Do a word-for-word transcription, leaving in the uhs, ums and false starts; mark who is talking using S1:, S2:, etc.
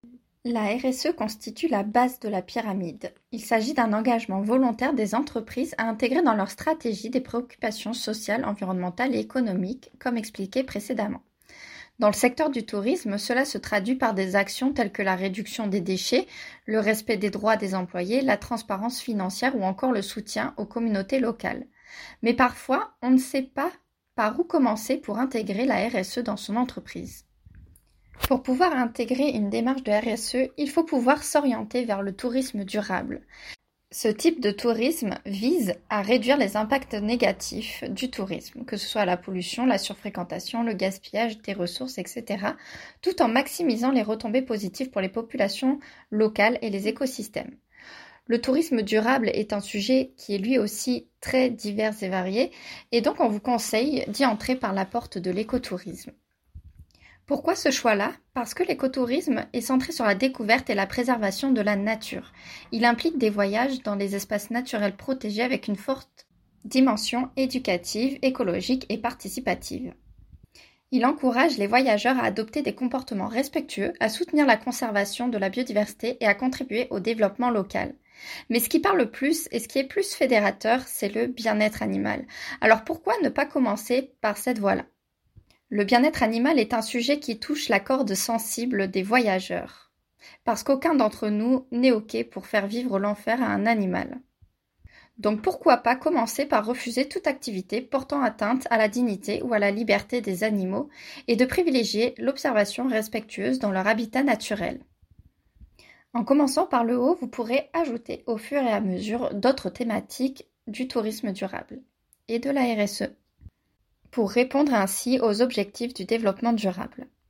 S1: La R S E constitue la base de la pyramide. Il s'agit d'un engagement volontaire des entreprises à intégrer dans leur stratégie des préoccupations sociales, environnementales et économiques, comme expliqué précédemment. Dans le secteur du tourisme, cela se traduit par des actions telles que la réduction des déchets, le respect des droits des employés, la transparence financière ou encore le soutien aux communautés locales. Mais parfois, on ne sait pas par où commencer pour intégrer la R S E dans son entreprise. Pour pouvoir intégrer une démarche de R S E, il faut pouvoir s'orienter vers le tourisme durable. Ce type de tourisme vise à réduire les impacts négatifs du tourisme, que ce soit la pollution, la surfréquentation, le gaspillage des ressources, et cetera, tout en maximisant les retombées positives pour les populations locales et les écosystèmes. Le tourisme durable est un sujet qui est lui aussi très divers et varié, et donc on vous conseille d'y entrer par la porte de l'écotourisme. Pourquoi ce choix-là? Parce que l'écotourisme est centré sur la découverte et la préservation de la nature. Il implique des voyages dans des espaces naturels protégés avec une forte dimension éducative, écologique et participative. Il encourage les voyageurs à adopter des comportements respectueux, à soutenir la conservation de la biodiversité et à contribuer au développement local. Mais ce qui parle le plus et ce qui est plus fédérateur, c'est le bien-être animal. Alors pourquoi ne pas commencer par cette voie-là? Le bien-être animal est un sujet qui touche la corde sensible des voyageurs, parce qu'aucun d'entre nous n'est OK pour faire vivre l'enfer à un animal. Donc pourquoi pas commencer par refuser toute activité portant atteinte à la dignité ou à la liberté des animaux et de privilégier l'observation respectueuse dans leur habitat naturel. En commençant par le haut, vous pourrez ajouter au fur et à mesure d'autres thématiques du tourisme durable et de la R S E. Pour répondre ainsi aux objectifs du développement durable.